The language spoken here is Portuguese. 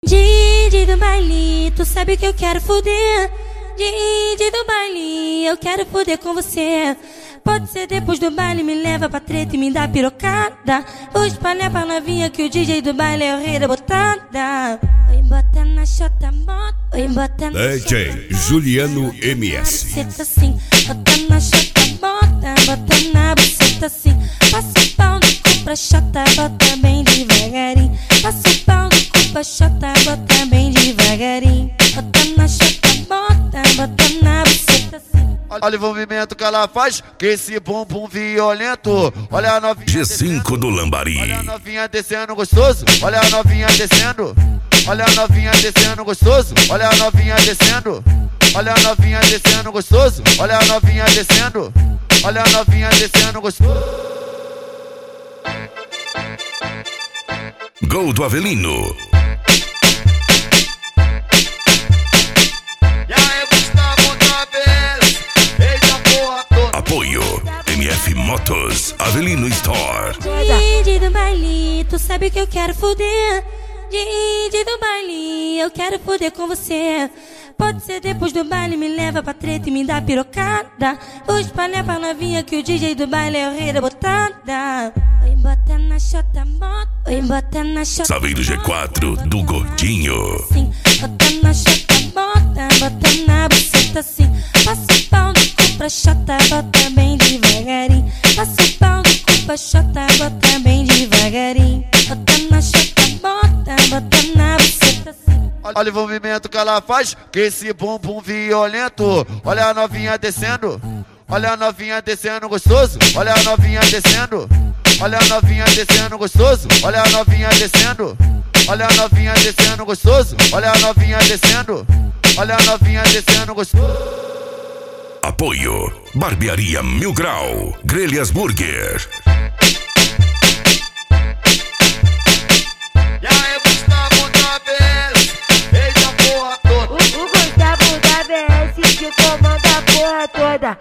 DJ do baile, tu sabe que eu quero foder. DJ do baile, eu quero foder com você. Pode ser depois do baile, me leva pra treta e me dá pirocada. Vou espalhar pra novinha que o DJ do baile é o rei da botada. Oi, bota na chota, bota. Oi, bota na DJ Juliano MS. Buceta assim, bota na chota, bota na buceta assim. Passa o pau do cu pra chota, bota bem devagarinho. Passa o pau do cu pra chota, bota bem devagarinho. Bota na chota, bota na buceta assim. Olha o movimento que ela faz, que esse bumbum violento. Olha a novinha G5 do Lambari. Olha a novinha descendo gostoso. Olha a novinha descendo. Olha a novinha descendo gostoso. Olha a novinha descendo. Olha a novinha descendo gostoso. Olha a novinha descendo. Olha a novinha descendo gostoso. Gol do Avelino. Apoio MF Motos, Avelino Store. DJ do baile, tu sabe que eu quero foder. DJ do baile, eu quero foder com você. Pode ser depois do baile, me leva pra treta e me dá pirocada. Vou espalhar pra novinha que o DJ do baile é o rei da botada. Oi, bota na chota, bota. Oi, bota na chota. Saveiro G4 do Gordinho. Sim, bota na chota, bota na buceta assim. Passa o pau do cu pra chota, bota bem devagarinho. Passa o pau do cu pra chota, bota bem devagarinho. Bota na chota, bota na buceta assim. Olha o movimento que ela faz, que esse bumbum violento. Olha a novinha descendo. Olha a novinha descendo gostoso. Olha a novinha descendo. Olha a novinha descendo gostoso. Olha a novinha descendo. Olha a novinha descendo gostoso. Olha a novinha descendo. Olha a novinha descendo gostoso. Apoio Barbearia Mil Grau, Grelhas Burger.